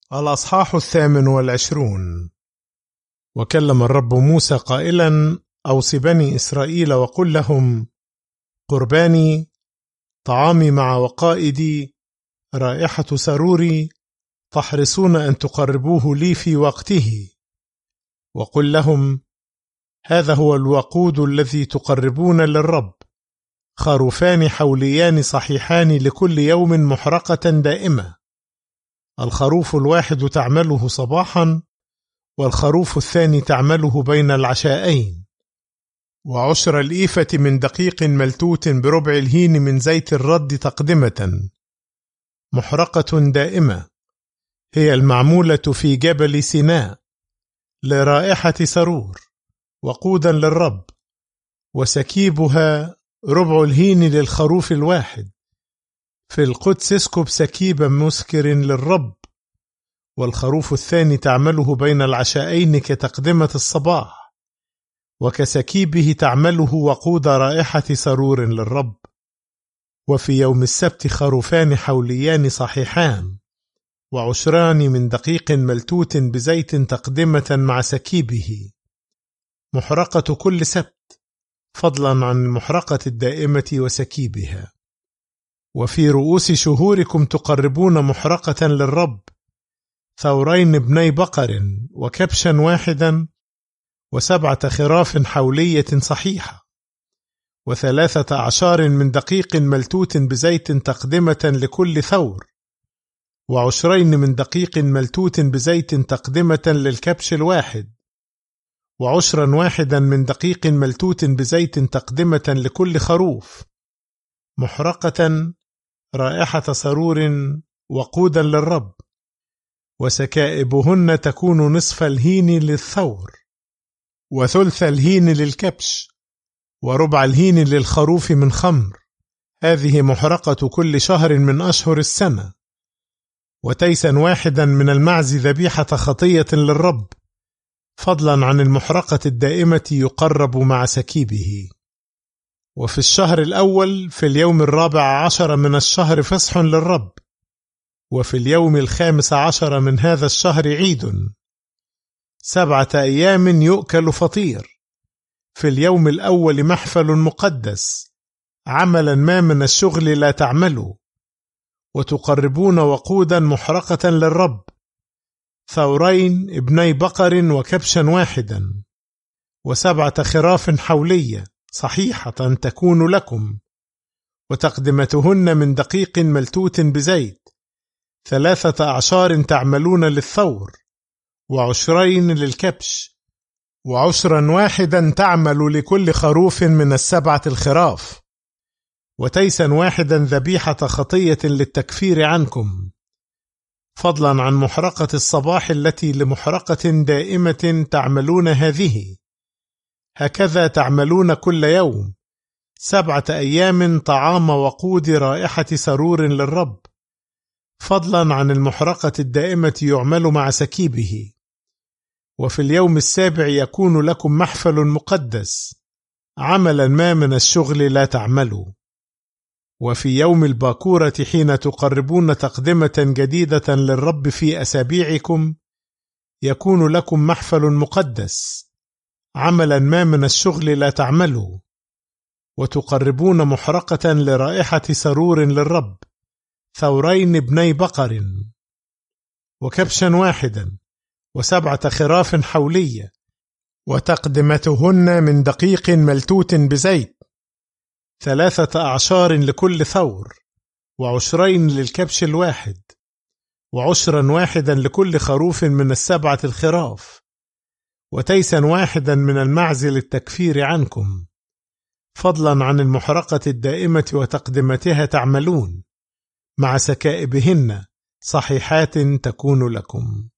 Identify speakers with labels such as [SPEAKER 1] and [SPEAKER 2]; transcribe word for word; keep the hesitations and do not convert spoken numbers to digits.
[SPEAKER 1] الأصحاح الثامن والعشرون. وكلم الرب موسى قائلا: أوص بني إسرائيل وقل لهم: قرباني، طعامي مع وقائدي، رائحة سروري، تحرصون أن تقربوه لي في وقته. وقل لهم: هذا هو الوقود الذي تقربون للرب، خروفان حوليان صحيحان لكل يوم محرقة دائمة. الخروف الواحد تعمله صباحا، والخروف الثاني تعمله بين العشاءين. وعشر الإيفة من دقيق ملتوت بربع الهين من زيت الرد تقدمة محرقة دائمة، هي المعمولة في جبل سيناء لرائحة سرور، وقودا للرب. وسكيبها ربع الهين للخروف الواحد. في القدس اسكب سكيبا مسكر للرب. والخروف الثاني تعمله بين العشاءين كتقدمة الصباح، وكسكيبه تعمله وقود رائحة سرور للرب. وفي يوم السبت خروفان حوليان صحيحان، وعشران من دقيق ملتوت بزيت تقدمة مع سكيبه، محرقة كل سبت، فضلا عن المحرقة الدائمة وسكيبها. وفي رؤوس شهوركم تقربون محرقة للرب: ثورين ابني بقر، وكبشا واحدا، وسبعة خراف حولية صحيحة، وثلاثة أعشار من دقيق ملتوت بزيت تقدمة لكل ثور، وعشرين من دقيق ملتوت بزيت تقدمة للكبش الواحد، وعشرا واحدا من دقيق ملتوت بزيت تقدمة لكل خروف، محرقة رائحة سرور، وقودا للرب. وسكائبهن تكون نصف الهين للثور، وثلث الهين للكبش، وربع الهين للخروف من خمر، هذه محرقة كل شهر من أشهر السنة. وتيسا واحدا من المعز ذبيحة خطية للرب، فضلا عن المحرقة الدائمة يقرب مع سكيبه. وفي الشهر الأول في اليوم الرابع عشر من الشهر فصح للرب، وفي اليوم الخامس عشر من هذا الشهر عيد. سبعة أيام يؤكل فطير. في اليوم الأول محفل مقدس، عملا ما من الشغل لا تعملوا. وتقربون وقودا محرقة للرب: ثورين ابني بقر، وكبشا واحدا، وسبعة خراف حولية صحيحة تكون لكم، وتقدمتهن من دقيق ملتوت بزيت، ثلاثة أعشار تعملون للثور، وعشرين للكبش، وعشرا واحدا تعمل لكل خروف من السبعة الخراف. وتيسا واحدا ذبيحة خطية للتكفير عنكم، فضلا عن محرقة الصباح التي لمحرقة دائمة تعملون هذه. هكذا تعملون كل يوم سبعة أيام طعام وقود رائحة سرور للرب، فضلا عن المحرقة الدائمة يعمل مع سكيبه. وفي اليوم السابع يكون لكم محفل مقدس، عملا ما من الشغل لا تعملوا. وفي يوم الباكورة حين تقربون تقدمة جديدة للرب في أسابيعكم، يكون لكم محفل مقدس، عملا ما من الشغل لا تعملوا. وتقربون محرقة لرائحة سرور للرب: ثورين ابني بقر، وكبشا واحدا، وسبعة خراف حولية، وتقدمتهن من دقيق ملتوت بزيت، ثلاثة أعشار لكل ثور، وعشرين للكبش الواحد، وعشرا واحدا لكل خروف من السبعة الخراف. وتيسا واحدا من المعز للتكفير عنكم، فضلا عن المحرقة الدائمة وتقدمتها تعملون، مع سكائبهن صحيحات تكون لكم.